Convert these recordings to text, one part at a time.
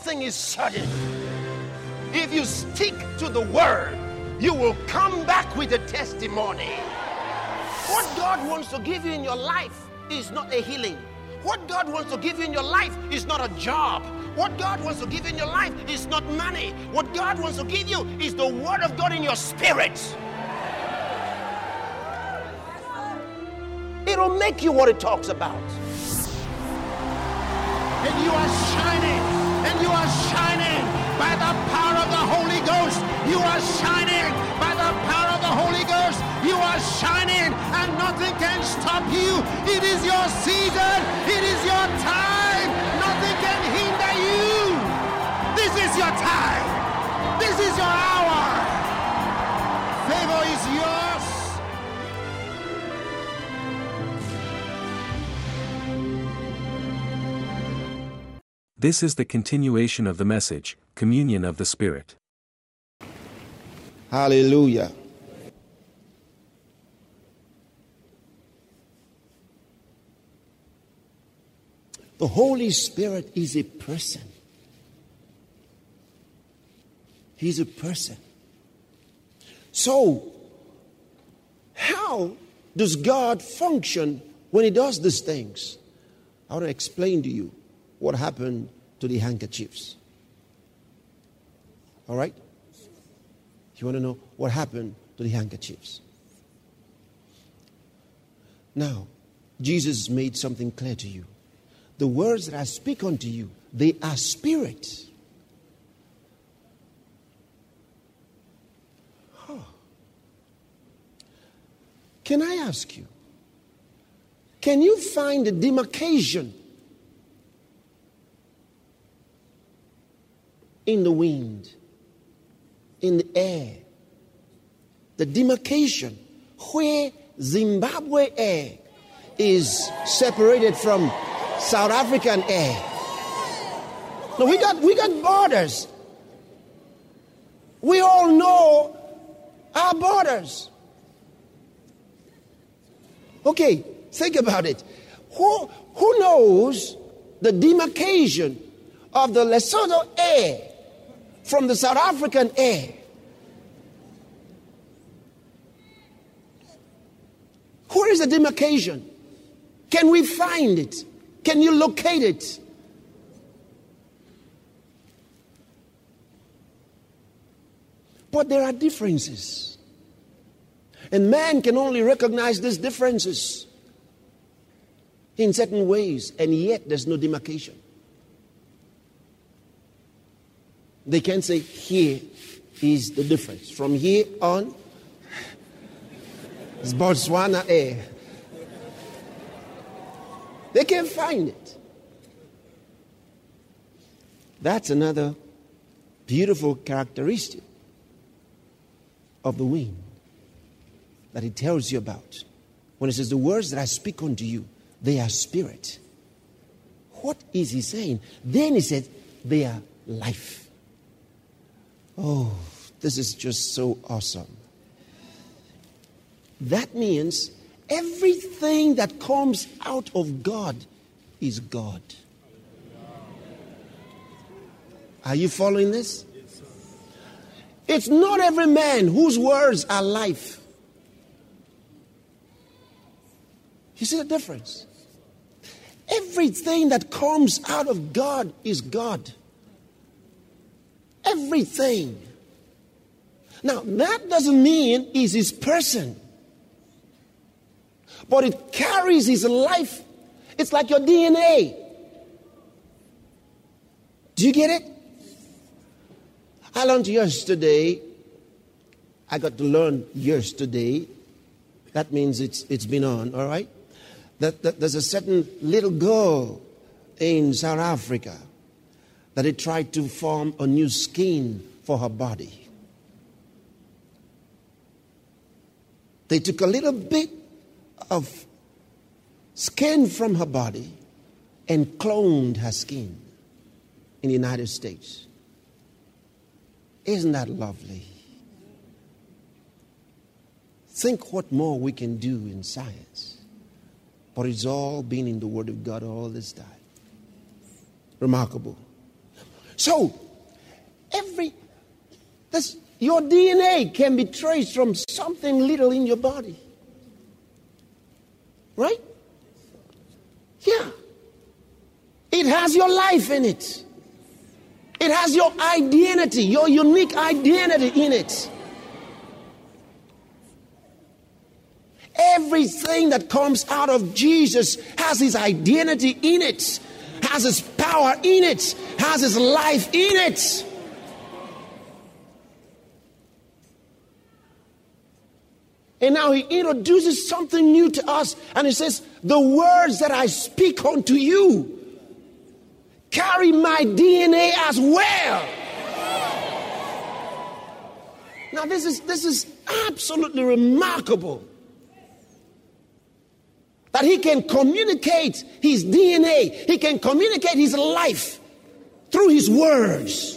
thing is certain. If you stick to the word, you will come back with a testimony. What God wants to give you in your life is not a healing. What God wants to give you in your life is not a job. What God wants to give you in your life is not money. What God wants to give you is the word of God in your spirit. It'll make you what it talks about. And you are shining. And you are shining by the power of the Holy Ghost. You are shining by the power of the Holy Ghost. You are shining and nothing can stop you. It is your season. It is your time. Nothing can hinder you. This is your time. This is your hour. Favor is yours. This is the continuation of the message, Communion of the Spirit. Hallelujah. The Holy Spirit is a person. He's a person. So, how does God function when He does these things? I want to explain to you what happened to the handkerchiefs. All right? You want to know what happened to the handkerchiefs? Now, Jesus made something clear to you. The words that I speak unto you, they are spirit. Can I ask you, can you find the demarcation in the wind, in the air, the demarcation where Zimbabwe air is separated from South African air? No, we got borders. We all know our borders. Okay, think about it. Who knows the demarcation of the Lesotho air from the South African air? Where is the demarcation? Can we find it? Can you locate it? But there are differences. And man can only recognize these differences in certain ways, and yet there's no demarcation. They can say, here is the difference. From here on, it's Botswana air. They can't find it. That's another beautiful characteristic of the wind that it tells you about. When it says, the words that I speak unto you, they are spirit. What is he saying? Then he said, they are life. Oh, this is just so awesome. That means everything that comes out of God is God. Are you following this? It's not every man whose words are life. You see the difference? Everything that comes out of God is God. Everything. Now, that doesn't mean he's his person. But it carries his life. It's like your DNA. Do you get it? I learned yesterday. I got to learn yesterday. That means it's been on, all right? That there's a certain little girl in South Africa that they tried to form a new skin for her body. They took a little bit of skin from her body and cloned her skin in the United States. Isn't that lovely? Think what more we can do in science. But it's all been in the Word of God all this time. Remarkable. So, your DNA can be traced from something little in your body. Right? Yeah. It has your life in it. It has your identity, your unique identity in it. Everything that comes out of Jesus has his identity in it, has his power in it, has his life in it. And now he introduces something new to us, and he says, the words that I speak unto you carry my DNA as well. Now this is absolutely remarkable. That he can communicate his DNA. He can communicate his life through his words.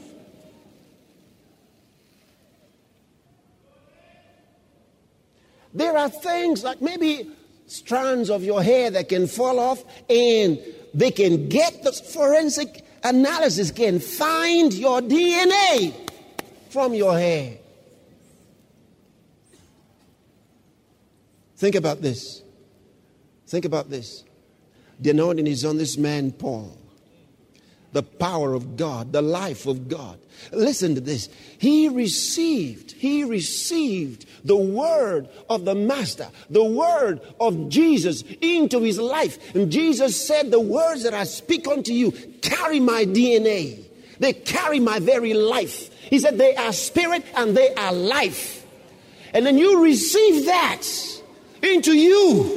There are things like maybe strands of your hair that can fall off, and they can get the forensic analysis, can find your DNA from your hair. Think about this. Think about this. The anointing is on this man, Paul. The power of God, the life of God. Listen to this. He received the word of the Master, the word of Jesus into his life. And Jesus said, the words that I speak unto you carry my DNA. They carry my very life. He said they are spirit and they are life. And then you receive that into you.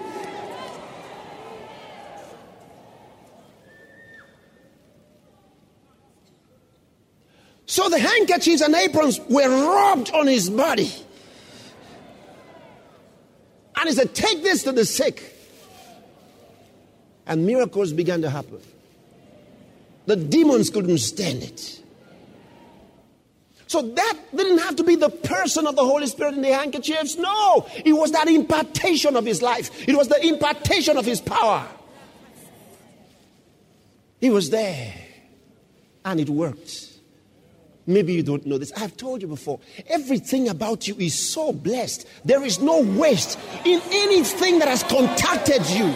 So the handkerchiefs and aprons were rubbed on his body. And he said, take this to the sick. And miracles began to happen. The demons couldn't stand it. So that didn't have to be the person of the Holy Spirit in the handkerchiefs. No, it was that impartation of his life. It was the impartation of his power. He was there. And it worked. Maybe you don't know this. I've told you before. Everything about you is so blessed. There is no waste in anything that has contacted you.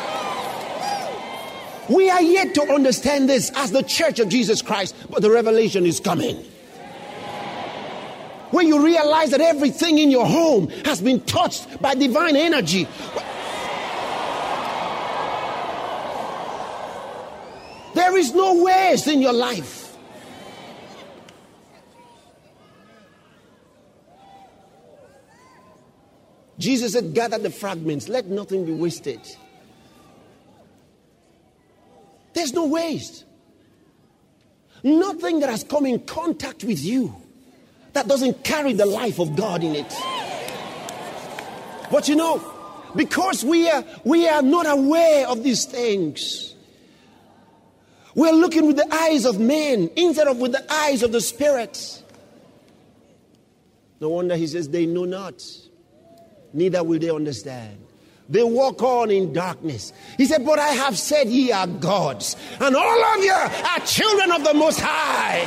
We are yet to understand this as the Church of Jesus Christ, but the revelation is coming. When you realize that everything in your home has been touched by divine energy. There is no waste in your life. Jesus said, gather the fragments. Let nothing be wasted. There's no waste. Nothing that has come in contact with you that doesn't carry the life of God in it. But you know, because we are not aware of these things, we're looking with the eyes of men instead of with the eyes of the Spirit. No wonder he says, they know not. Neither will they understand. They walk on in darkness. He said, but I have said ye are gods, and all of you are children of the Most High.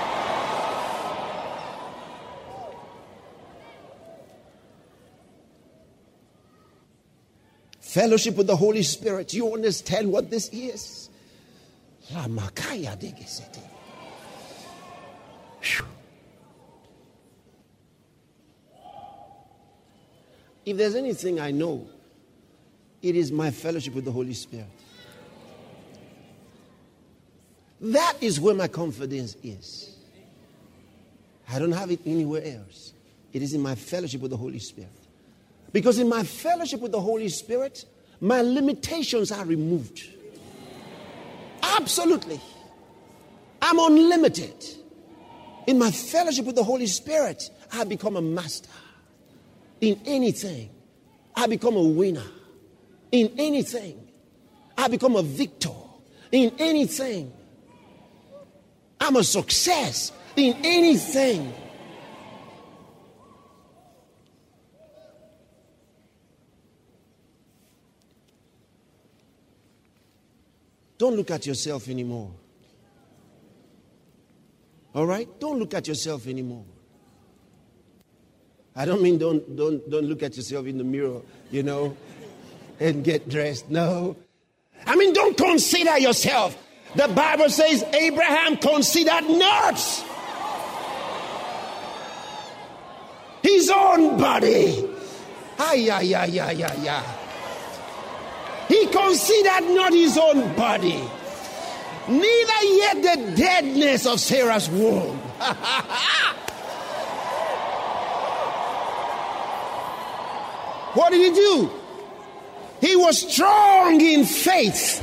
Fellowship with the Holy Spirit. You understand what this is? If there's anything I know, it is my fellowship with the Holy Spirit. That is where my confidence is. I don't have it anywhere else. It is in my fellowship with the Holy Spirit. Because in my fellowship with the Holy Spirit, my limitations are removed. Absolutely. I'm unlimited. In my fellowship with the Holy Spirit, I become a master. In anything, I become a winner. In anything, I become a victor. In anything, I'm a success. In anything. Don't look at yourself anymore. All right? Don't look at yourself anymore. I don't mean don't look at yourself in the mirror, and get dressed. No. I mean, don't consider yourself. The Bible says Abraham considered not his own body. He considered not his own body, neither yet the deadness of Sarah's womb. What did he do? He was strong in faith,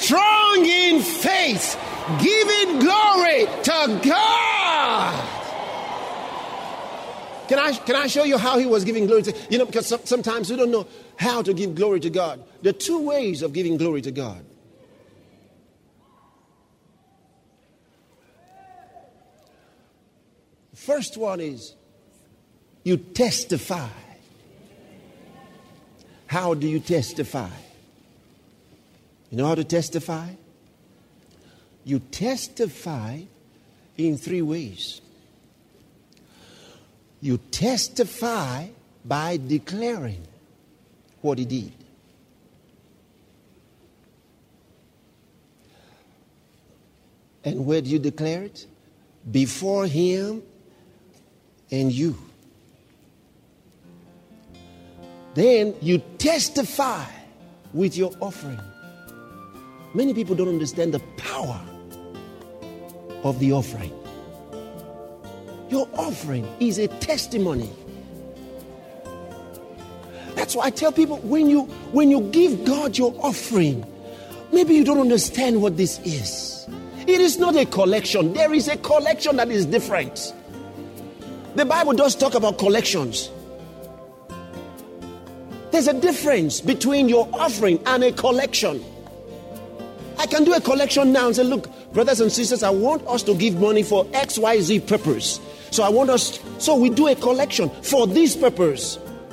giving glory to God. Can I show you how he was giving glory to? Because sometimes we don't know how to give glory to God. There are two ways of giving glory to God. First one is you testify. How do you testify? You know how to testify? You testify in three ways. You testify by declaring what he did. And where do you declare it? Before him and you. Then you testify with your offering. Many people don't understand the power of the offering. Your offering is a testimony. That's why I tell people, when you give God your offering, maybe you don't understand what this is. It is not a collection. There is a collection that is different. The Bible does talk about collections. There's a difference between your offering and a collection. I can do a collection now and say, look, brothers and sisters, I want us to give money for XYZ purpose. So we do a collection for this purpose.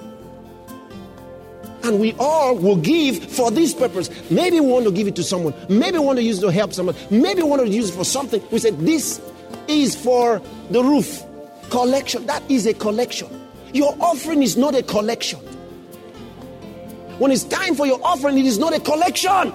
And we all will give for this purpose. Maybe we want to give it to someone. Maybe we want to use it to help someone. Maybe we want to use it for something. We said, this is for the roof. Collection. That is a collection. Your offering is not a collection. When it's time for your offering, it is not a collection.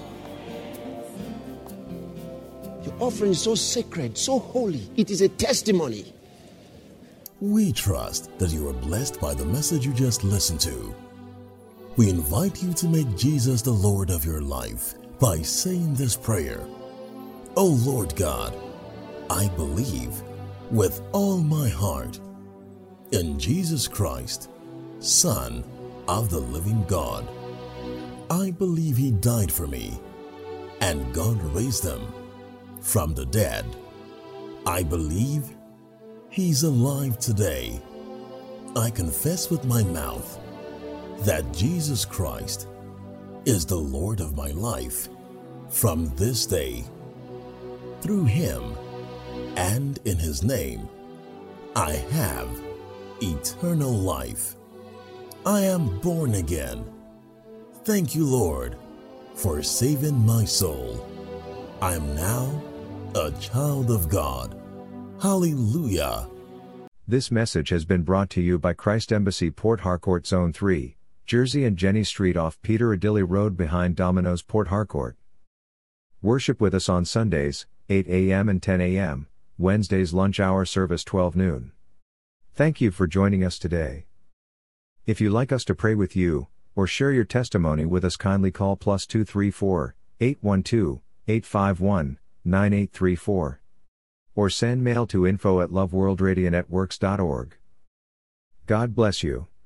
Your offering is so sacred, so holy. It is a testimony. We trust that you are blessed by the message you just listened to. We invite you to make Jesus the Lord of your life by saying this prayer. Oh Lord God, I believe with all my heart in Jesus Christ, Son of the living God. I believe he died for me and God raised him from the dead. I believe he's alive today. I confess with my mouth that Jesus Christ is the Lord of my life from this day. Through him and in his name, I have eternal life. I am born again. Thank you, Lord, for saving my soul. I am now a child of God. Hallelujah. This message has been brought to you by Christ Embassy Port Harcourt Zone 3, Jersey and Jenny Street off Peter Adilly Road behind Domino's Port Harcourt. Worship with us on Sundays, 8 a.m. and 10 a.m., Wednesdays lunch hour service 12 noon. Thank you for joining us today. If you'd like us to pray with you, or share your testimony with us, kindly call +234 812 851 9834. Or send mail to info@loveworldradionetworks.org. God bless you.